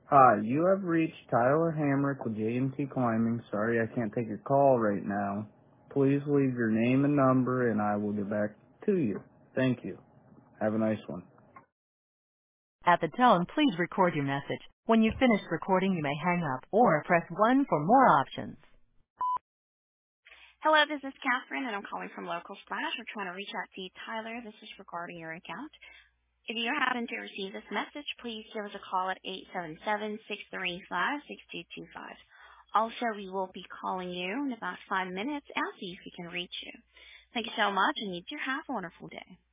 Hi, you have reached Tyler Hamrick with J&T Climbing. Sorry I can't take your call right now. Please leave your name and number and I will get back to you. Thank you. Have a nice one. At the tone, please record your message. When you've finished recording, you may hang up or press 1 for more options. Hello, this is Catherine, and I'm calling from Local Splash. We're trying to reach out to you, Tyler. This is regarding your account. If you happen to receive this message, please give us a call at 877-635-6225. Also, we will be calling you in about 5 minutes and see if we can reach you. Thank you so much, and you do have a wonderful day.